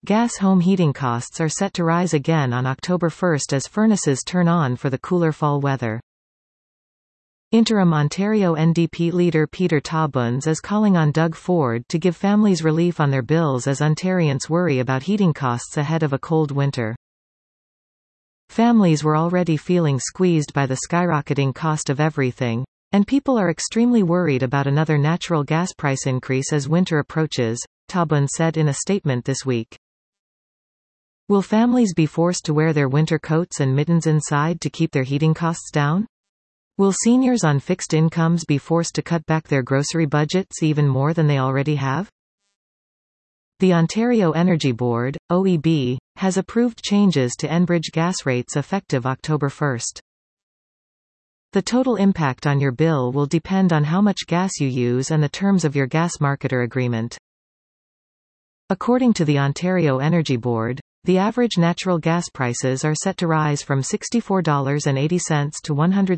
Gas home heating costs are set to rise again on October 1 as furnaces turn on for the cooler fall weather. Interim Ontario NDP leader Peter Tabuns is calling on Doug Ford to give families relief on their bills as Ontarians worry about heating costs ahead of a cold winter. Families were already feeling squeezed by the skyrocketing cost of everything, and people are extremely worried about another natural gas price increase as winter approaches, Tabuns said in a statement this week. Will families be forced to wear their winter coats and mittens inside to keep their heating costs down? Will seniors on fixed incomes be forced to cut back their grocery budgets even more than they already have? The Ontario Energy Board, OEB, has approved changes to Enbridge gas rates effective October 1. The total impact on your bill will depend on how much gas you use and the terms of your gas marketer agreement. According to the Ontario Energy Board, the average natural gas prices are set to rise from $64.80 to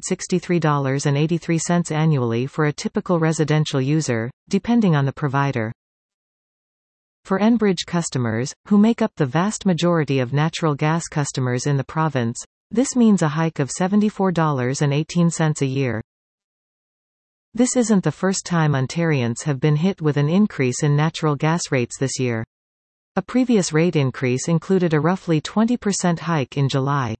$163.83 annually for a typical residential user, depending on the provider. For Enbridge customers, who make up the vast majority of natural gas customers in the province, this means a hike of $74.18 a year. This isn't the first time Ontarians have been hit with an increase in natural gas rates this year. A previous rate increase included a roughly 20% hike in July.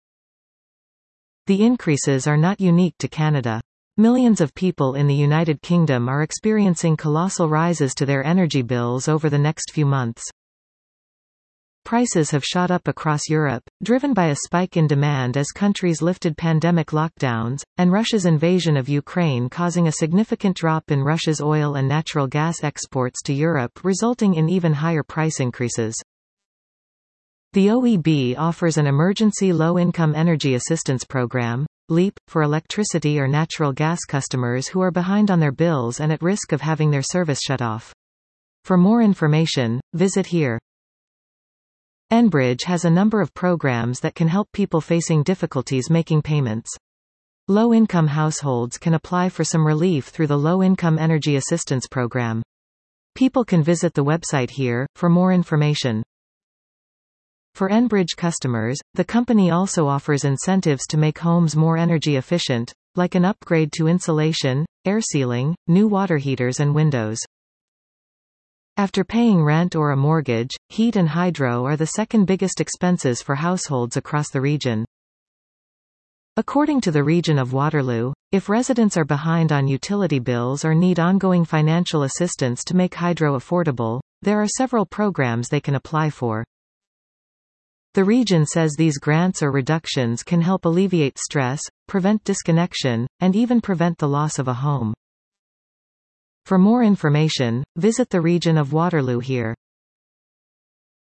The increases are not unique to Canada. Millions of people in the United Kingdom are experiencing colossal rises to their energy bills over the next few months. Prices have shot up across Europe, driven by a spike in demand as countries lifted pandemic lockdowns, and Russia's invasion of Ukraine causing a significant drop in Russia's oil and natural gas exports to Europe, resulting in even higher price increases. The OEB offers an emergency low-income energy assistance program, LEAP, for electricity or natural gas customers who are behind on their bills and at risk of having their service shut off. For more information, visit here. Enbridge has a number of programs that can help people facing difficulties making payments. Low-income households can apply for some relief through the Low-Income Energy Assistance Program. People can visit the website here for more information. For Enbridge customers, the company also offers incentives to make homes more energy efficient, like an upgrade to insulation, air sealing, new water heaters and windows. After paying rent or a mortgage, heat and hydro are the second biggest expenses for households across the region. According to the region of Waterloo, if residents are behind on utility bills or need ongoing financial assistance to make hydro affordable, there are several programs they can apply for. The region says these grants or reductions can help alleviate stress, prevent disconnection, and even prevent the loss of a home. For more information, visit the region of Waterloo here.